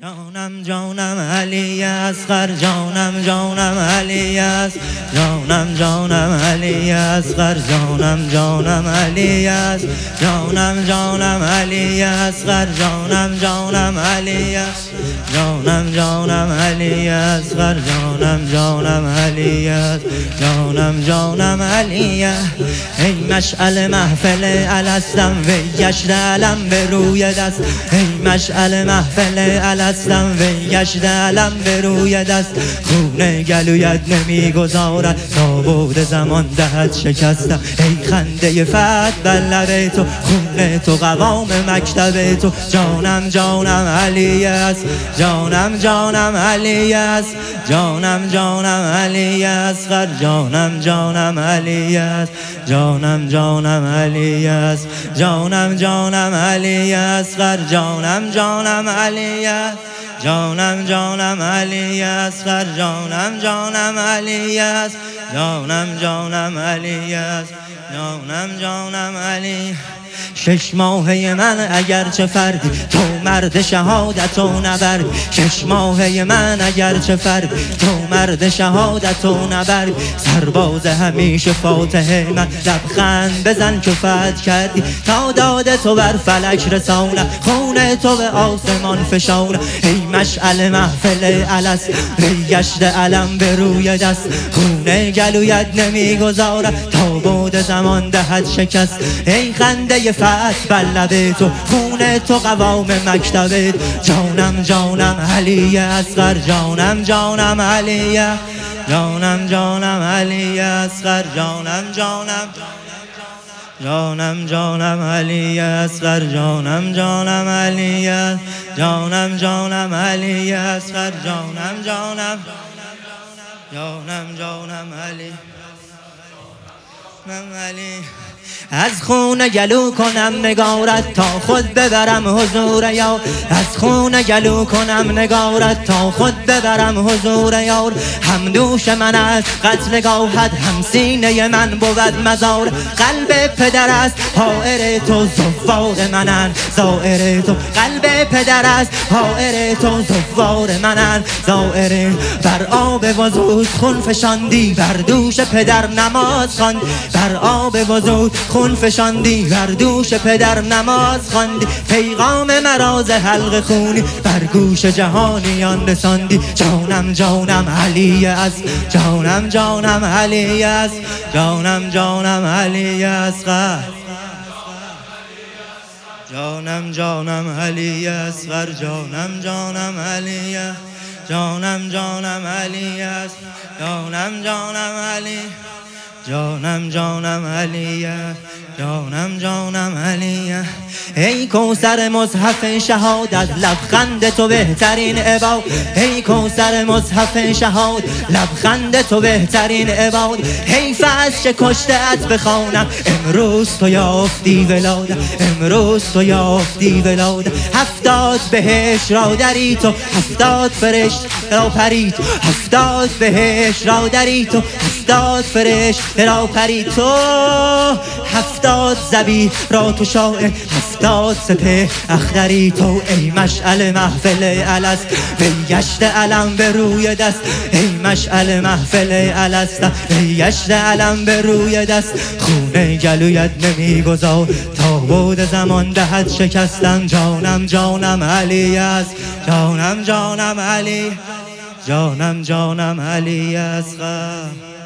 جانم جانم علی اصغر، جانم جانم علی است، جانم جانم علی اصغر، جانم جانم علی است، جانم جانم علی اصغر، جانم جانم علی است، جانم جانم علی اصغر، جانم جانم علی است، جانم جانم علی است. ای مشعل محفل الستم وی گشته علم به روی دست، ای مشعل محفل الستم وی گشته علم به روی دست. خون گلویت نمیگذارد تا بود زمان دهد شکستم. ای خنده فتح بر لب تو، خون تو قوام مکتب تو. جانم جانم علی است، جانم جانم علی است، جانم جانم علی اصغر، جانم جانم علی است، جانم جانم علی است، جانم جانم علی اصغر، جانم جانم علی است، جانم جانم علی اصغر، جانم جانم علی است، جانم جانم علی است، جانم جانم علی. 6 ماهه من اگرچه فردی تو مرد شهادت و نبردی، 6 ماهه من اگرچه فردی تو مرد شهادت و نبردی. سرباز همیشه فاتح من لبخند بزن که فتح کردی، تا داد تو بر فلک رسانم، خون تو به آسمان فشانم. ای مشعل محفل الست وی گشته علم به روی دست، خون گلویت نمیگذارد تا بود زمان دهد شکست. ای خنده فتح بر لب تو، خون تو قوام مکتب. جانم جانم علی اصغر، جانم جانم علی، جانم جانم علی اصغر، جانم جانم، جانم جانم علی اصغر، جانم جانم علی، جانم جانم علی اصغر، جانم جانم، جانم جانم علی، علی. از خون گلو کنم نگارت تا خود ببرم حضور یار، از خون گلو کنم نگارت تا خود ببرم حضور یار. هم دوش من از قتل گاهد، هم سینه من بود مزار. قلب پدر است حائر تو، زوار منن زائر تو. قلب پدر است حائر تو، زوار منن زائر. بر آب وضو خون فشاندی، بر دوش پدر نماز خواندی، بر آب وضو خون فشاندی، بر دوش پدر نماز خواندی. پیغام مراز حلق خونی بر گوش جهانیان رساندی. جانم جانم علی است، جانم جانم علی است، جانم جانم علی اصغر، جانم جانم علی اصغر، جانم جانم علی، جانم جانم علی است، جانم جانم علی، جانم جانم علی، جانم جانم علی. ای کوثر مصحف شهادت، لبخند تو بهترین عباد. ای کوثر مصحف شهادت، لبخند تو بهترین عباد. حیف است که کشته‌ات بخوانم، امروز تو یافتی ولادت، امروز تو یافتی ولادت. 70 بهشت را دری تو، 70 فرشت را پرید، 70 بهشت را دری تو، 70 فرشت را پرید تو. 70 زبی را تو شاعر، 70 سپه اختری تو. ای مشعل محفل الست وی گشته علم به روی دست، ای مشعل محفل الست وی گشته علم به روی دست. خون گلویت نمیگذار تا بود زمان دهد شکستم. جانم جانم علی است، جانم جانم علی، جانم جانم علی اصغر.